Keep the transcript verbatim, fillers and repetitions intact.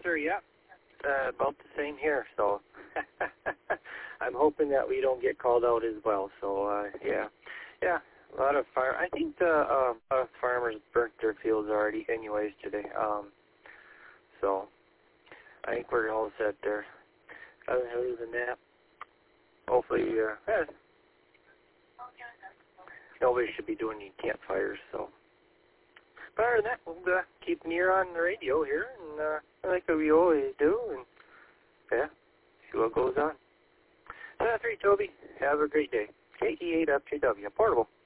sir. Yeah, uh, about the same here. So I'm hoping that we don't get called out as well. So uh, yeah, yeah, a lot of fire. I think the uh, a lot of farmers burnt their fields already, anyways, today. Um, so I think we're all set there. Other than that, hopefully, uh, eh, nobody should be doing any campfires. So, but other than that, we'll uh, keep an ear on the radio here, and uh, like we always do, and yeah, see what goes on. Uh, three, Toby. Have a great day. K E eight F J W, portable.